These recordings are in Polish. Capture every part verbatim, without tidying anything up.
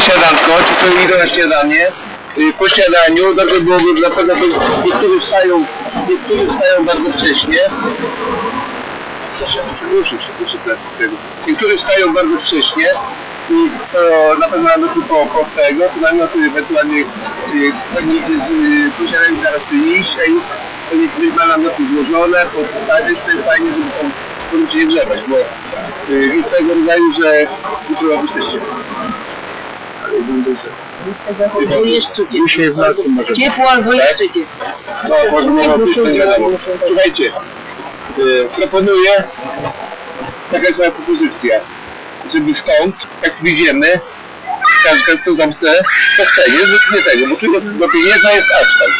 śniadanko, czy to idą na śniadanie. Po śniadaniu dobrze byłoby na pewno, bo niektórzy wstają, niektórzy wstają bardzo wcześnie. Proszę, ruszyć się, niektórzy wstają bardzo wcześnie i to na pewno namioty po, po tego, to namioty ewentualnie po śniadaniu zaraz tu iść, a niektórzy ma namioty złożone, postawić, to jest fajnie, żeby tam żeby się nie grzebać, bo jest tego rodzaju, że jutro jesteście. Ale będę się. Albo jeszcze Dzisiaj w nocy może. ciepło, albo jeszcze ciepło. No, może mowa być, to nie wiadomo. Słuchajcie, yy, proponuję, taka jest moja propozycja, żeby stąd, jak wyjdziemy, każdy kto tam chce, to chce, nie, nie tego, bo tu do pieniędzy jest asfalt.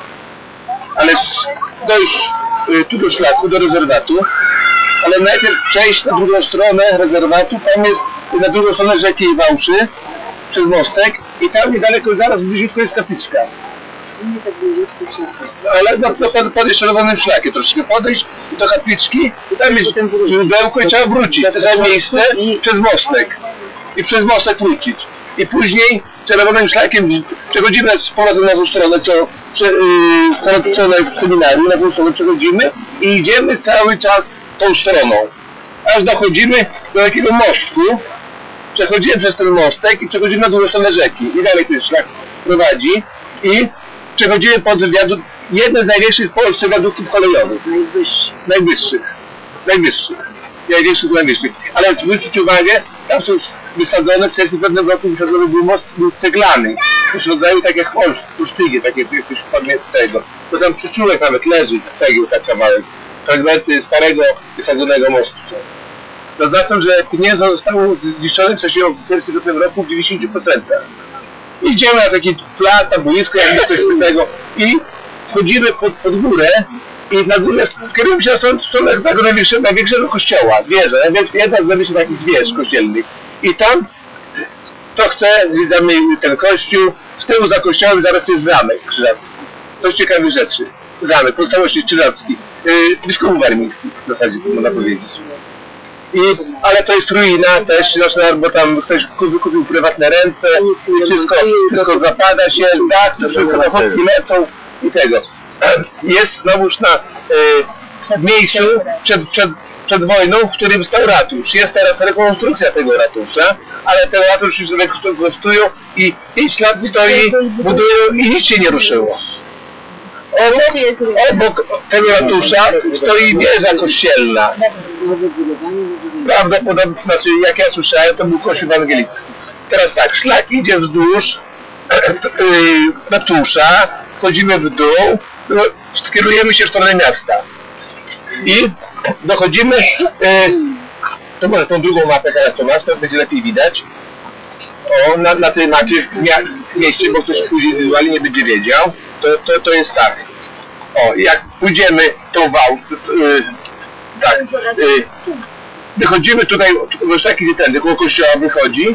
Ale dojść yy, tu do szlaku, do rezerwatu, ale najpierw przejść na drugą stronę rezerwatu, tam jest na drugą stronę rzeki Wałszy, przez mostek i tam niedaleko, zaraz bliziutko jest kapliczka. Nie tak bliziutko się. Ale no, no, pod, pod szalowanym szlakiem troszkę podejść do kapliczki i tam jest źródełko i trzeba wrócić w to samo miejsce i przez mostek. I przez mostek wrócić. I później czerwonym szlakiem przechodzimy z powrotem na tą stronę, co yy, stronę w seminarium, na tą stronę przechodzimy i idziemy cały czas tą stroną. Aż dochodzimy do takiego mostku. Przechodzimy przez ten mostek i przechodzimy na drugą stronę rzeki. I dalej ten szlak prowadzi i przechodzimy pod wiadukt, jeden z największych w Polsce wiaduktów kolejowych. Najwyższy. Najwyższych. Najwyższych. Największych, najwyższych. Ale zwróćcie uwagę, tam są wysadzone, w sensie pewnego roku wysadzony był most był ceglany. Coś rodzaju tak jak Olsztygie, takie jakieś formy tego. To tam przyczółek nawet leży z cegieł tak kawałek. Fragmenty starego wysadzonego mostu. Zaznaczam, że pieniądze zostało zniszczone w czasie czterdziestego roku w dziewięćdziesięciu procentach. Idziemy na taki plac, tam boisko, jak coś tego i wchodzimy pod, pod górę i na górze kierujemy się na stronę, stronę tego największego, największego kościoła, wieża, jedna z największych takich wież kościelnych. I tam, kto chce, zwiedzamy ten kościół, z tyłu za kościołem zaraz jest zamek krzyżacki. Coś ciekawych rzeczy. Zamek, pozostałości krzyżacki, yy, biskupów warmińskich w zasadzie, można powiedzieć. I, ale to jest ruina też, bo tam ktoś kupił, kupił prywatne ręce, wszystko, wszystko zapada się, dach, to wszystko na chodki lecą i tego. Jest znowuż na y, miejscu przed, przed, przed wojną, w którym stał ratusz. Jest teraz rekonstrukcja tego ratusza, ale ten ratusz już rekonstruują i pięć lat stoi, budują i nic się nie ruszyło. Obok, obok tego ratusza stoi wieża kościelna. Prawdopodobnie, znaczy jak ja słyszałem, to był kościół ewangelicki. Teraz tak, szlak idzie wzdłuż ratusza, wchodzimy w dół, skierujemy się w stronę miasta. I dochodzimy, to może tą drugą mapę, jak to masz, to będzie lepiej widać. O, na, na tej mapie w mieście, bo ktoś później wizualnie nie będzie wiedział, to, to, to jest tak. O, jak pójdziemy tą wał, yy, tak, yy, wychodzimy tutaj, już taki gdzie tędy, koło kościoła wychodzi.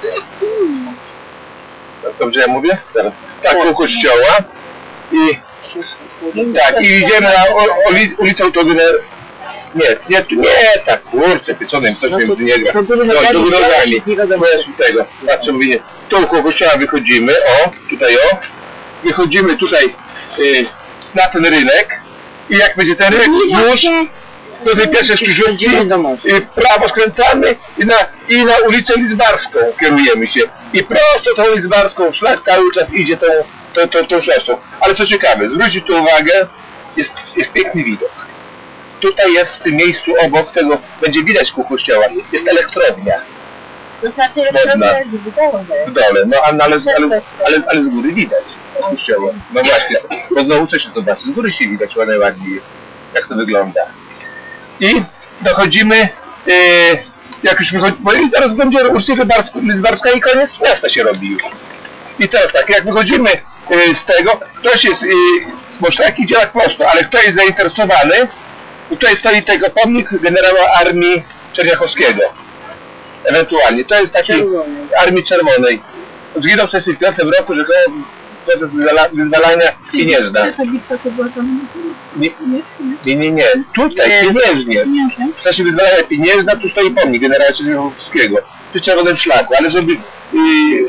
Dobrze ja mówię? Zaraz. Tak, koło kościoła. I tak, i idziemy na ulicę Autogener. Nie, nie, nie, tak, kurczę, pieconym, ktoś mi nie gra. No, do górogami. Tego, patrzę, mówię, tu koło kościoła wychodzimy, o, tutaj o. Wychodzimy tutaj yy, na ten rynek i jak będzie ten rynek wzdłuż, do tej pierwszej krzyżówki i w prawo skręcamy i na, i na ulicę Lidzbarską kierujemy się. I prosto tą Lidzbarską szlak cały czas idzie tą, tą, tą, tą szosą. Ale co ciekawe, zwróćcie tu uwagę, jest, jest piękny widok. Tutaj jest w tym miejscu obok tego, będzie widać ku kościoła, jest elektrownia. To znaczy elektrownia jest w dole. W dole, no ale, ale, ale, ale, ale z góry widać kościoła. No właśnie, bo znowu coś się zobaczy, z góry się widać, ładnie ładnie jest, jak to wygląda. I dochodzimy, yy, jak już wychodzi, bo zaraz będzie ulica Lidzbarska i koniec miasta się robi już. I teraz tak, jak wychodzimy yy, z tego, ktoś jest, yy, bo szlak idzie jak prosto, ale kto jest zainteresowany, tutaj stoi tego pomnik generała Armii Czerniachowskiego. Ewentualnie, to jest taki Armii Czerwonej. Zginął w tysiąc dziewięćset sześćdziesiątym piątym roku, że to proces wyzwalania Pieniężna. Nie, nie, nie, nie. Tutaj, Pieniężnie. W czasie wyzwalania Pieniężna, tu stoi pomnik generała Czerniachowskiego. Przy Czerwonym Szlaku, ale żeby yy,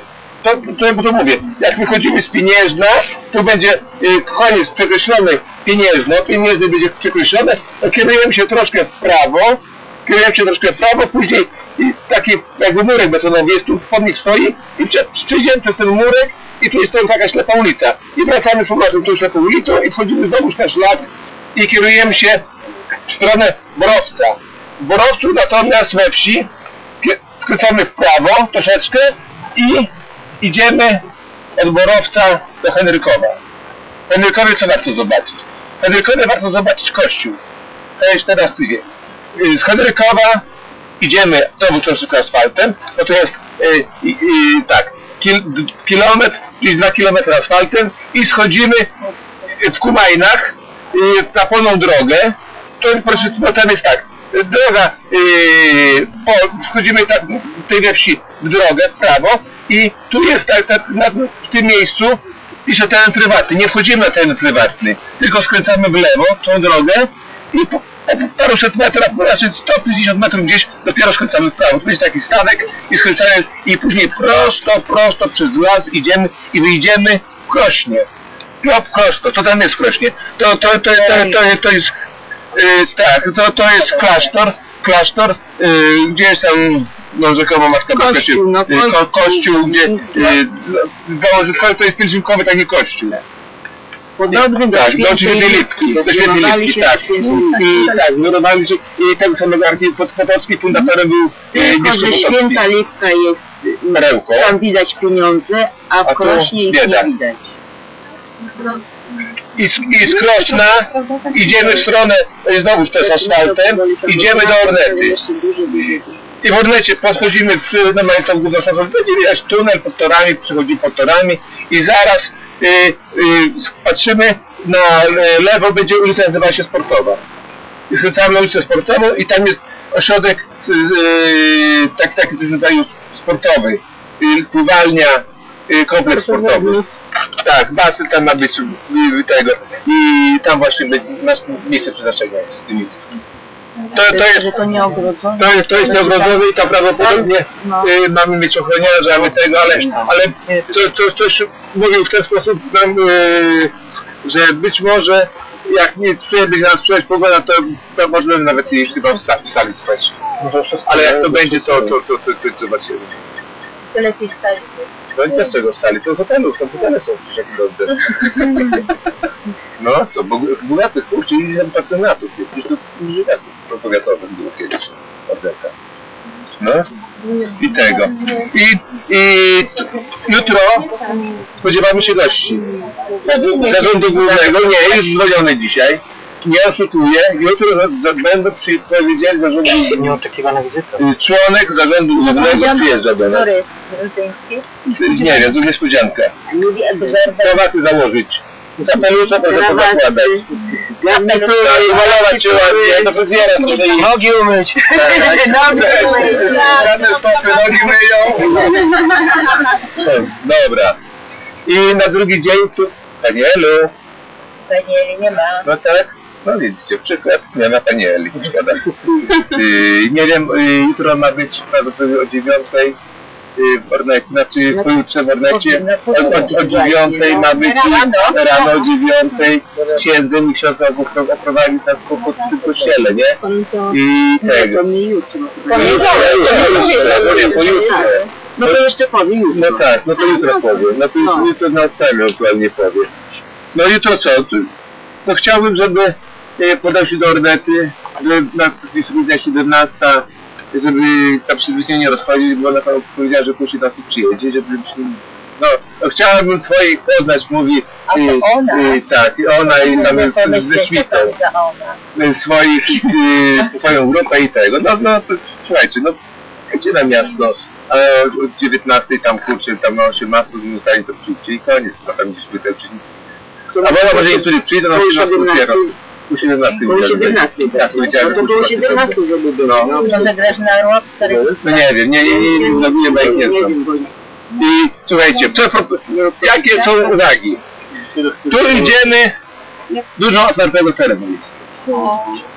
to, to, to mówię, jak wychodzimy z Pieniężna, tu będzie y, koniec przekreślony Pieniężno, Pieniężny będzie przekreślony, to kierujemy się troszkę w prawo, kierujemy się troszkę w prawo, później i taki jakby murek betonowy jest, tu pomnik stoi i przed, przyjdziemy przez ten murek i tu jest to taka ślepa ulica. I wracamy z powrotem tą ślepą ulicą i wchodzimy znowu na szlak i kierujemy się w stronę Borowca. W Borowcu natomiast we wsi skręcamy w prawo troszeczkę i idziemy od Borowca do Henrykowa. W Henrykowie co warto zobaczyć? W Henrykowie warto zobaczyć kościół. To jest teraz tydzień. Z Henrykowa idziemy znowu troszeczkę asfaltem, bo to jest yy, yy, tak, kil, kilometr, czyli dwa kilometry asfaltem i schodzimy w Kumajnach yy, na polną drogę. To proszę, no tam jest tak, droga, yy, po, wchodzimy tak w tej we wsi w drogę, w prawo i tu jest tak, tak na, w tym miejscu pisze teren prywatny. Nie wchodzimy na teren prywatny, tylko skręcamy w lewo tą drogę i po, po paruset metrów, znaczy sto pięćdziesiąt metrów gdzieś dopiero skręcamy w prawo. Tu jest taki stawek i skręcamy i później prosto, prosto przez las idziemy i wyjdziemy w Krośnie. No prosto, to tam jest w Krośnie. To, to, to, to, to, to, to jest Yy, tak, to, to jest klasztor, klasztor, yy, gdzie jest tam, no rzekomo matka Boska, Kościół, no, yy, ko, kościół, gdzie yy, założycielskowy to jest pielgrzymkowy taki kościół. Podobny do Tak, do Świętej Świętej Lipki. Lipki, do Świętej Zbudowali Lipki, się tak. w Świętej I, i Lipki. tak, zbudowali się, i tego samego archiwum Potocki fundatorem był yy, Tylko, Mistrz że Potocki. Święta Lipka jest, Perełką. tam widać pieniądze, a A w tu Krośnie ich bieda. nie widać. I z, i z Krośna idziemy w stronę, znowu też asfaltem, idziemy do Ornety. Jeszcze dużo, dużo, dużo. I w Ornecie podchodzimy przy no, tą główną szosą, będzie widać tunel pod torami, przechodzimy pod torami i zaraz y, y, patrzymy na y, lewo, będzie ulica, nazywa się Sportowa. I skręcamy na ulicę Sportową i tam jest ośrodek y, y, tak, taki coś rodzaju sportowy, y, pływalnia, y, kompleks sportowy. Tak, basen tam ma być y, tego i tam właśnie będzie, nasz miejsce przeznaczenia jest w tym miejscu. To, to jest, Że to nie ogrodzone. to jest, to jest nieogrodzone i tam prawdopodobnie No. y, mamy mieć ochroniarza, mamy tego, ale, ale to, to, ktoś mówił w ten sposób nam, y, że być może jak nie będzie nas sprzedawać pogoda, to, to możemy nawet jej chyba w sali, w sali spać. Ale jak to będzie, to, to, to, to, to zobaczymy. To lepiej stać. No i też czego w sali, to w hotelu, tam hotele są przecież jak dobrze. No co, bogatych puści i patronatów, przecież to żywiatów powiatowych było kiedyś, Ordeka. No i tego. I, i t, jutro spodziewamy się gości. Zarządu głównego, nie, jest zwolniony dzisiaj. Nie oszukuję, jutro za, za, będą przy, powiedzieli zarządu Nieoczekiwana wizyta. członek zarządu głównego przyjeżdża do nas. Nie wiem, to niespodzianka. Krawaty założyć. Kapelusza proszę pozakładać. Malować się ładnie, do fryzjera proszę iść. Nogi umyć. Żadne stopy, nogi myją. Dobra. I na drugi dzień tu Panielu. Panieli nie ma. No tak. No widzicie, przykład, nie ma Panieli. Szkoda. Yy, nie wiem, yy, jutro ma być prawdopodobnie o dziewiątej w Ornecie, znaczy pojutrze w Ornecie o, o dziewiątej ma być rano o dziewiątej z księdzem i ksiądz oprowadzi nas po, po tym kościele, nie? I tego. To nie jutro. Pojutrze. No to jeszcze powie jutro. No tak, no to jutro powie. No to już jutro na celu aktualnie powie. No jutro co? No chciałbym, żeby podał się do Ornety, żeby na godzina siedemnasta, żeby ta przyzwyczajenie nie rozchodzić, bo ona tam powiedziała, że później tam tu przyjedzie, żeby... No, no chciałabym twoich poznać, mówi... A to i, ona? I, tak, i ona i tam jest ze świtą. Swoich, i, swoją grupę i tego. No, no, to, słuchajcie, no, jedźcie na miasto, a o dziewiętnastej tam, kurczę, tam na osiemnastej minutami to przyjdzie i koniec, no tam gdzieś tutaj przyjdzie. A bo może niektórzy przyjdą, na osiemnastej dopiero. U siedemnastej. Koło siedemnastej. Tak, powiedziałem. No to było siedemnastej, żeby było. No. No zagrasz na rok, No nie wiem, nie, nie, nie, nie, nie, nie, nie, nie, nie, I słuchajcie, co, jakie są uwagi? Tu idziemy, dużo otwartego terenu jest.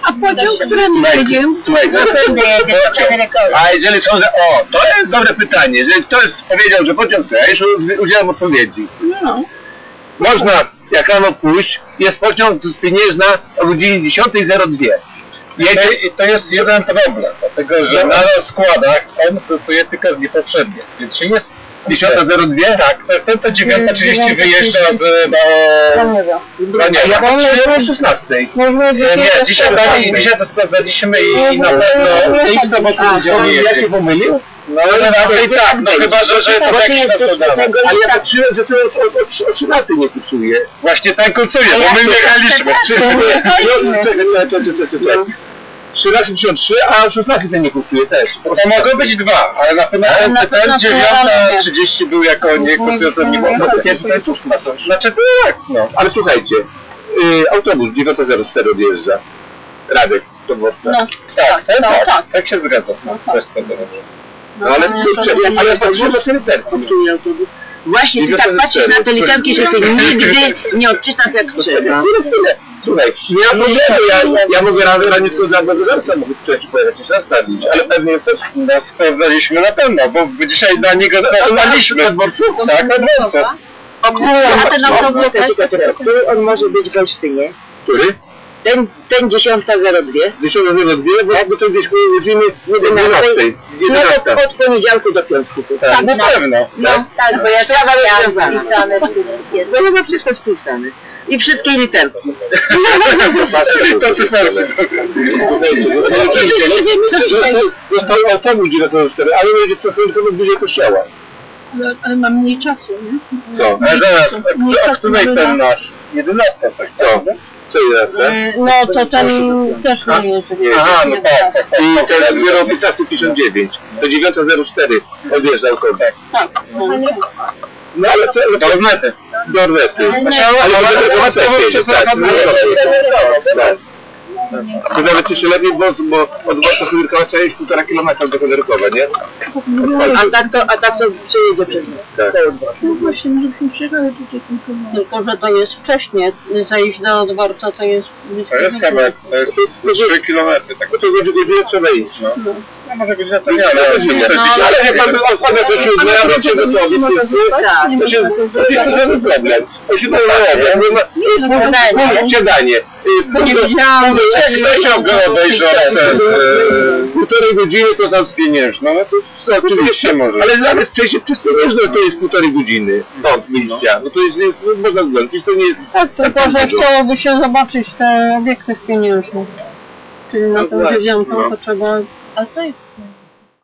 A podział, którym Słuchaj, jedziemy? słuchaj, Zapewne jedzie do Federekowi. a jeżeli są, że o, to jest dobre pytanie, jeżeli ktoś powiedział, że pociąg to, ja już udzielam odpowiedzi. No. Można, jak rano pójść, jest pociąg z Pieniężna o godzinie dziesiątej zero dwa. Jedzie i to jest jeden problem, dlatego że na rozkładach on stosuje tylko dni poprzednie, więc się nie... dziesiąta zero dwa? Tak, to jest ten, co dziewiąta trzydzieści wyjeżdża z... do... No nie, ja patrzyłem o szesnastej. Nie, nie, dzisiaj, dzisiaj to sprawdzaliśmy i na pewno i w sobotę niedzielę jedzie. Ja się pomylił? No ale raczej tak, no chyba, że, że to tak się składamy. Ale ja patrzyłem, że to o trzynastej nie kursuje. Właśnie tak kursuje, bo my jechaliśmy. Czekaj, czekaj, czekaj, czekaj. trzynaście pięćdziesiąt trzy, a szesnaście ten nie kursuje też. To mogą być dwa, ale na pewno ten dziewiąta trzydzieści był jako nie kursujący, nie było. No to tutaj tu znaczy tak, no. Ale słuchajcie, y, autobus dziewiąta zero cztery odjeżdża. Radek z Toworka. No, tak, ten, no, tak, tak. tak się zgadza. No, No, też to dobrze. No ale kurczę, ale ja patrzyłem na ten termin. Właśnie, ty tak patrzysz na te literki, że ty nigdy nie odczytasz jak trzeba. Słuchaj, nie ma problemu, ja, ja mogę rano raniutko dla gospodarca mogę wcześniej pojechać jeszcze nastawić, ale pewnie jest też... No sprawdzaliśmy na pewno, bo dzisiaj na niego stawiliśmy. Tak, na dworcu. A ten autobus, który on może być w Olsztynie? Który? Ten, ten dziesiąta zero dwa. dziesiąta zero dwa, bo jakby to gdzieś koło godziny jedenastej. No to od poniedziałku do piątku. Tak, na pewno. No, tak, bo ja sprawa jest związana. Bo chyba wszystko spisane. I wszystkie literki. To cyferki. Został autobus dziewiąta zero cztery, ale będzie trochę bliżej kościoła. Ale, ale mam mniej czasu, nie? Co? A zaraz, a której ten nasz? jedenasta coś, co? Co jedenasta? No to ten też nie jest. Aha, no tak, tak, tak. I ten dopiero o piętnasta pięćdziesiąt dziewięć. Do dziewiąta zero cztery odjeżdżał kontakt. Tak. No ale co? Do Ornety. Do Ornety. Ale do Ornety jedzie, tak. Tak. To nawet jeszcze lepiej, bo, bo od Dworca Chodirkowa trzeba jeść półtora kilometra do Chodirkowa, nie? A tak to, a tak to przejedzie przez Tak. cały dwór. No właśnie, żebyśmy przyjechali tutaj tylko. Tylko, że to jest wcześnie. Zejść do dworca to jest... To jest kawałek, to jest trzy kilometry, tak. Bo to godzinę trzeba iść, no. No może godzina to nie, ale ale jak mamy odkładę do siódmej, a będzie gotowy, to się to jest żaden problem. To się daje, siadanie. Nie wiedziałam, Jak ktoś obejrzał ten półtorej godziny, to tam z Pieniężna, no to oczywiście może. Ale nawet przejście przez Pieniężno to jest półtorej godziny stąd wyjścia. No to jest, jest można zgodzić, to nie jest... tak, tylko że chciałoby się zobaczyć te obiekty w Pieniężnych. Czyli na tą dziewiątą to trzeba... A to jest